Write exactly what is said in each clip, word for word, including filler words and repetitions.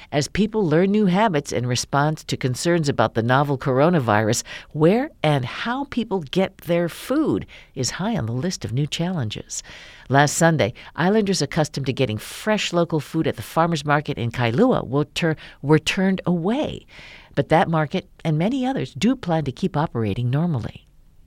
As people learn new habits in response to concerns about the novel coronavirus, where and how people get their food is high on the list of new challenges. Last Sunday, islanders accustomed to getting fresh local food at the farmers market in Kailua were, tur- were turned away. But that market and many others do plan to keep operating normally.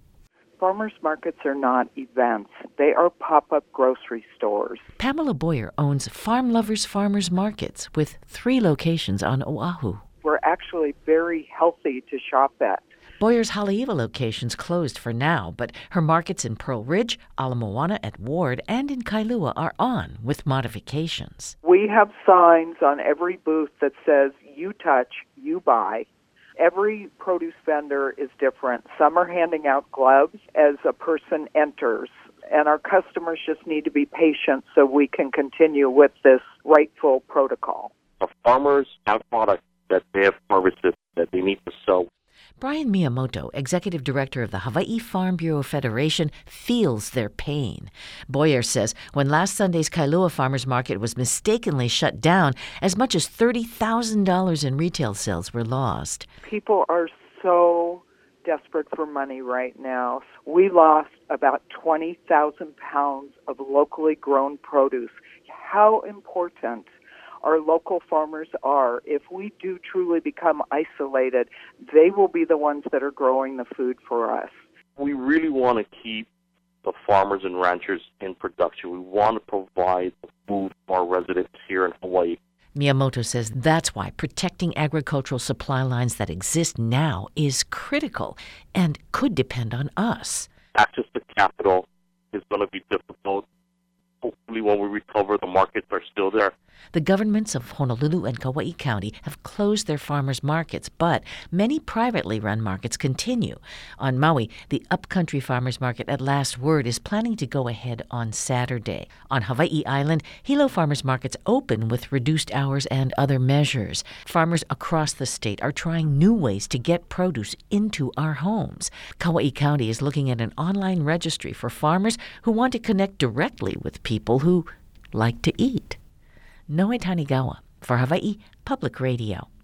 Farmers markets are not events. They are pop-up grocery stores. Pamela Boyer owns Farm Lovers Farmers Markets with three locations on Oahu. We're actually very healthy to shop at. Boyer's Haleiwa location's closed for now, but her markets in Pearl Ridge, Ala Moana at Ward, and in Kailua are on with modifications. We have signs on every booth that says, you touch, you buy. Every produce vendor is different. Some are handing out gloves as a person enters, and our customers just need to be patient so we can continue with this rightful protocol. The farmers have products that they have harvested that they need to sell. Brian Miyamoto, executive director of the Hawaii Farm Bureau Federation, feels their pain. Boyer says when last Sunday's Kailua Farmers Market was mistakenly shut down, as much as thirty thousand dollars in retail sales were lost. People are so desperate for money right now. We lost about twenty thousand pounds of locally grown produce. How important our local farmers are. If we do truly become isolated, they will be the ones that are growing the food for us. We really want to keep the farmers and ranchers in production. We want to provide the food for our residents here in Hawaii. Miyamoto says that's why protecting agricultural supply lines that exist now is critical and could depend on us. Access to capital is going to be difficult. Hopefully when we recover, the markets are still there. The governments of Honolulu and Kauai County have closed their farmers' markets, but many privately run markets continue. On Maui, the Upcountry Farmers Market at Last Word is planning to go ahead on Saturday. On Hawaii Island, Hilo Farmers Markets open with reduced hours and other measures. Farmers across the state are trying new ways to get produce into our homes. Kauai County is looking at an online registry for farmers who want to connect directly with people who like to eat. Noe Tanigawa for Hawaii Public Radio.